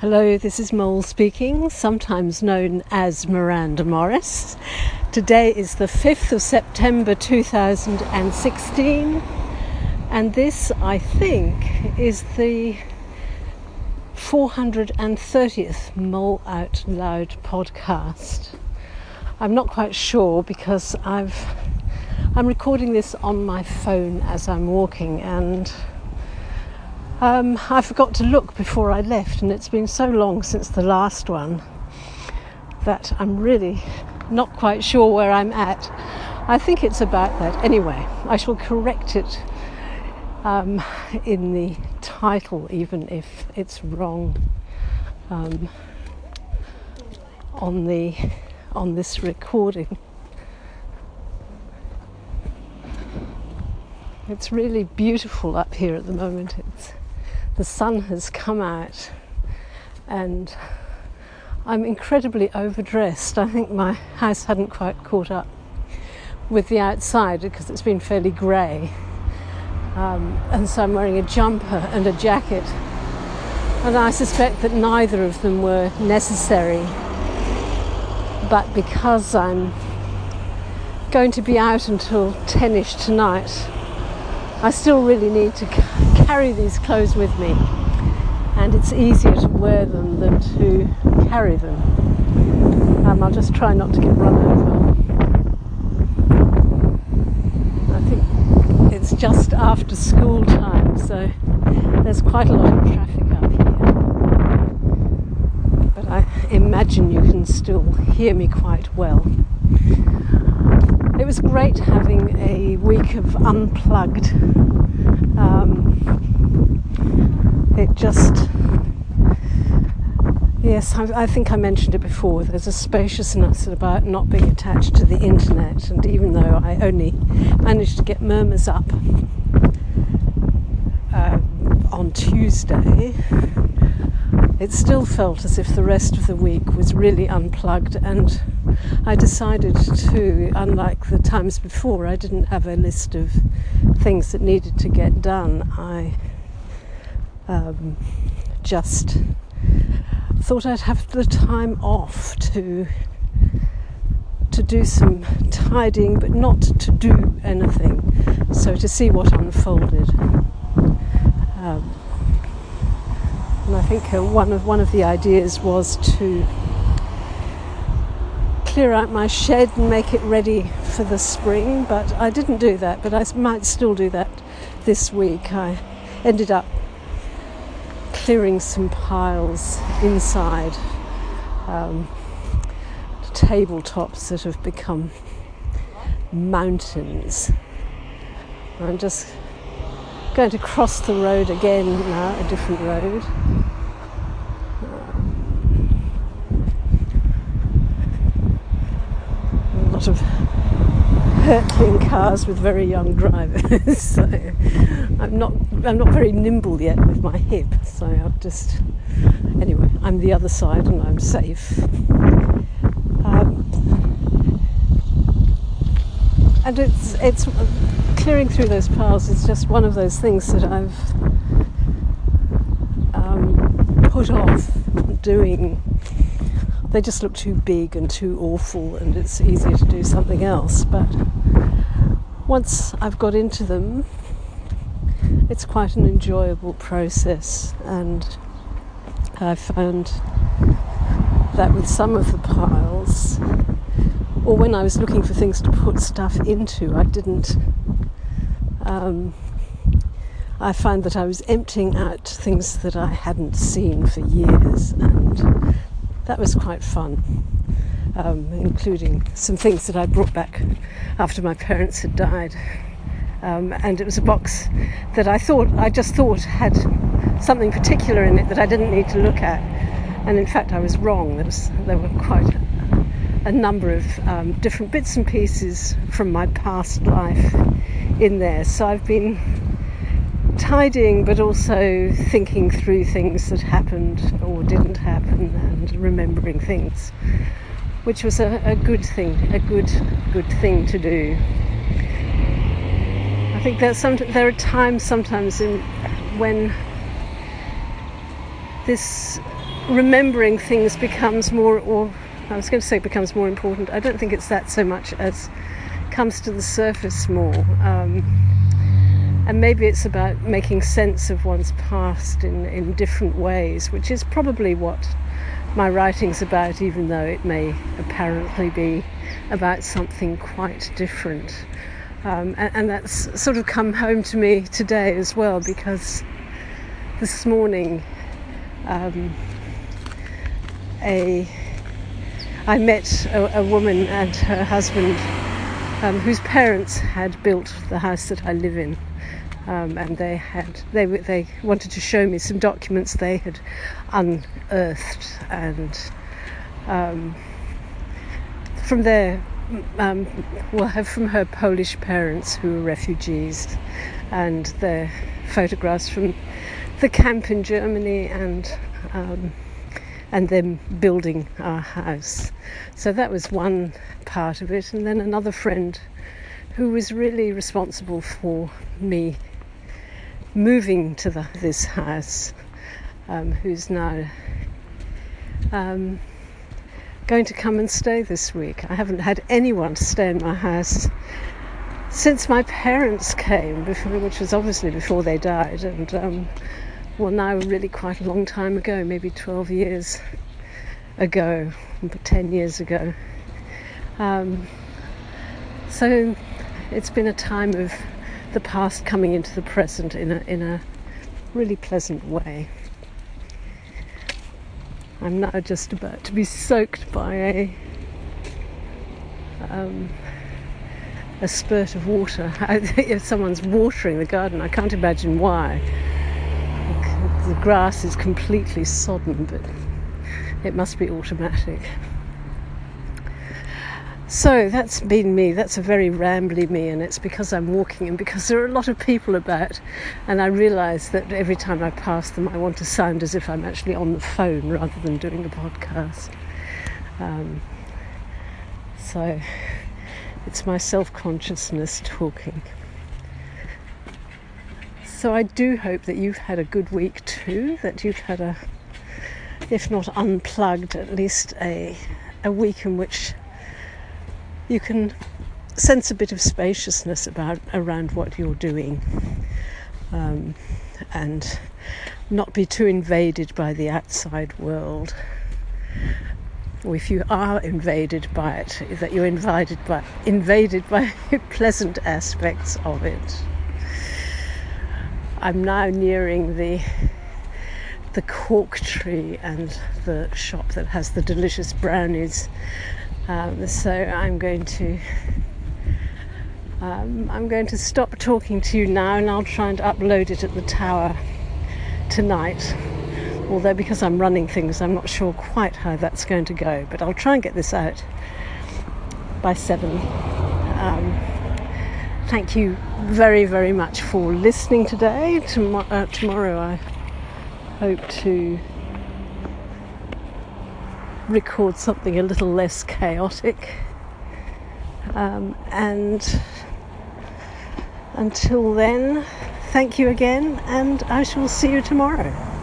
Hello, this is Mole speaking, sometimes known as Miranda Morris. Today is the 5th of September 2016, and this, I think, is the 430th Mole Out Loud podcast. I'm not quite sure because I'm recording this on my phone as I'm walking, and I forgot to look before I left, and it's been so long since the last one that I'm really not quite sure where I'm at. I think it's about that. Anyway, I shall correct it in the title, even if it's wrong on this recording. It's really beautiful up here at the moment. The sun has come out and I'm incredibly overdressed. I think my house hadn't quite caught up with the outside because it's been fairly grey. And so I'm wearing a jumper and a jacket. And I suspect that neither of them were necessary. But because I'm going to be out until 10ish tonight, I still really need to carry these clothes with me, and it's easier to wear them than to carry them. I'll just try not to get run over. I think it's just after school time, so there's quite a lot of traffic up here, but I imagine you can still hear me quite well. It was great having a week of unplugged. I think I mentioned it before, there's a spaciousness about not being attached to the internet, and even though I only managed to get murmurs up on Tuesday, it still felt as if the rest of the week was really unplugged, and I decided to, unlike the times before, I didn't have a list of things that needed to get done. I just thought I'd have the time off to do some tidying, but not to do anything, so to see what unfolded. And I think one of the ideas was to clear out my shed and make it ready for the spring, but I didn't do that, but I might still do that this week. I ended up clearing some piles inside, tabletops that have become mountains. I'm just going to cross the road again now, a different road. A lot of hurtling cars with very young drivers, so I'm not very nimble yet with my hip, so anyway, I'm the other side and I'm safe. And it's clearing through those piles is just one of those things that I've put off doing. They just look too big and too awful, and it's easier to do something else. But once I've got into them, it's quite an enjoyable process, and I found that with some of the piles, or when I was looking for things to put stuff into, I found that I was emptying out things that I hadn't seen for years, and that was quite fun, including some things that I brought back after my parents had died. And it was a box that I just thought had something particular in it that I didn't need to look at. And in fact, I was wrong. There were quite a number of different bits and pieces from my past life in there. So I've been tidying, but also thinking through things that happened or didn't happen, and remembering things, which was a good thing, a good thing to do. I think there are times sometimes when this remembering things becomes more, or I was going to say becomes more important. I don't think it's that so much as comes to the surface more. And maybe it's about making sense of one's past in different ways, which is probably what my writing's about, even though it may apparently be about something quite different. And that's sort of come home to me today as well, because this morning I met a woman and her husband whose parents had built the house that I live in. And they wanted to show me some documents they had unearthed, and from her Polish parents who were refugees, and their photographs from the camp in Germany, and them building our house. So that was one part of it, and then another friend who was really responsible for me moving to this house, who's now going to come and stay this week. I haven't had anyone to stay in my house since my parents came, which was obviously before they died, and now really quite a long time ago, maybe 12 years ago, 10 years ago. So it's been a time of the past coming into the present in a really pleasant way. I'm now just about to be soaked by a spurt of water. If someone's watering the garden, I can't imagine why. The grass is completely sodden, but it must be automatic. So that's been me. That's a very rambly me, and it's because I'm walking and because there are a lot of people about, and I realise that every time I pass them I want to sound as if I'm actually on the phone rather than doing a podcast. So it's my self-consciousness talking. So I do hope that you've had a good week too, that you've had if not unplugged, at least a week in which you can sense a bit of spaciousness around what you're doing, and not be too invaded by the outside world. Or if you are invaded by it, that you're invaded by pleasant aspects of it. I'm now nearing the cork tree and the shop that has the delicious brownies. So I'm going to stop talking to you now, and I'll try and upload it at the tower tonight. Although because I'm running things, I'm not sure quite how that's going to go, but I'll try and get this out by 7. Thank you very, very much for listening today. Tomorrow I hope to record something a little less chaotic, and until then, thank you again, and I shall see you tomorrow.